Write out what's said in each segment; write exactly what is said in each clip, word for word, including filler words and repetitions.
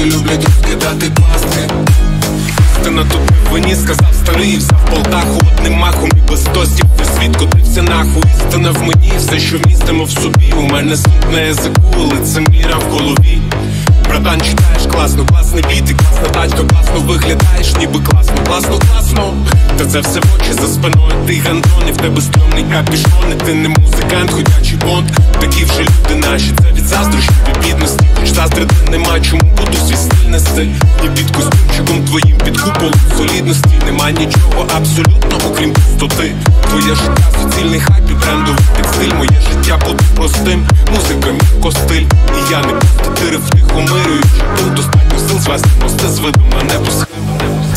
всюди люблять розкидати пастки. Ти на тобі вині, сказав старий, взяв Полтаху одним махом і без тостів весь світ котився нахуй. Істина в мені, все, що містимо в собі. У мене суд на язику, лицеміра в голові. Братан, читаєш класно, класний біт і класна тачка, класно виглядаєш, ніби класно, класно, класно. Та це все в очі за спиною, ти гандон, і в тебе стрьомний капюшон. І ти не музикант, ходячий бонд. Такі вже люди наші, це від заздрощів і бідності. Хоч заздрити нема чому, буду свій стиль нести. Ні під костюмчиком твоїм, під куполом солідності. Нема нічого абсолютно, окрім пустоти. Твоє життя суцільний хайп і брендовий текстиль. Моє життя буде простим, музика мій костиль. І я не повтори втихомирюючи. Тут достатньо сил звести мости з видом на небо схилу.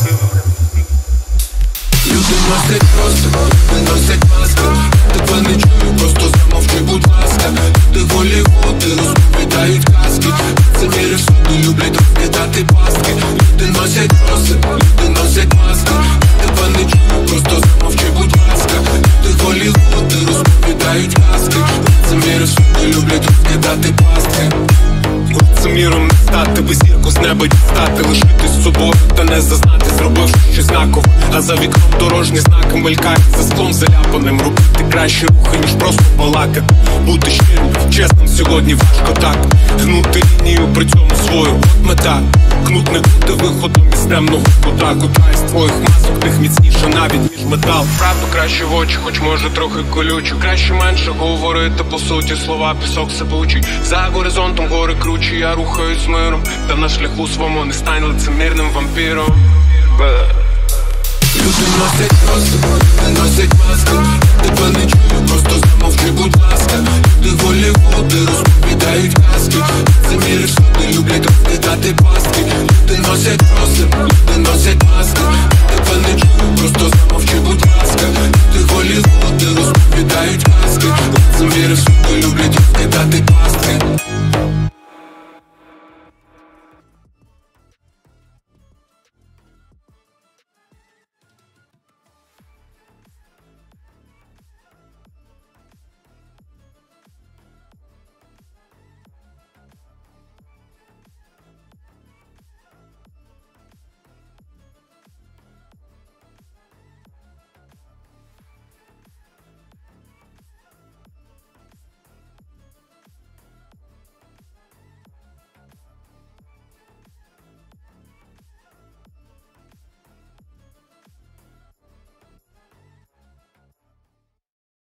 Люди носять просто, люди носять маски. Тебе не чую, просто замовчи, будь ласка. Люди Голлівуди розповідають казки. Це міри всюди люблять розкидати пастки. Люди носять просто, люди носять маски. Тебе не чую, просто замовчи, будь ласка. Люди Голлівуди розповідають казки. Це міри всюди люблять розкидати пастки. Лицеміром не стати, без зірку з неба дістати. Лишитись собою та не зазнати, зробивши щось знакове. А за вікном дорожні знаки мелькають, за склом заляпаним. Робити кращі рухи, ніж просто балакати. Бути щирим, чесним сьогодні важко так. Гнути лінію, при цьому свою, от мета. Кнут не бути виходом із темного кута. Кута із твоїх масок, тих міцніше навіть, ніж метал. Правду краще в очі, хоч може трохи колючу. Краще менше говорити по суті, слова пісок сипучий. За горизонтом гори кручі, я рухаюсь з миром. Та на шляху своєму не стань лицемірним вампіром. Люди носять просто, люди носять маски. Тебе не чую, просто замовчи, будь ласка. Люди Голлівуди розповідають казки. Це міри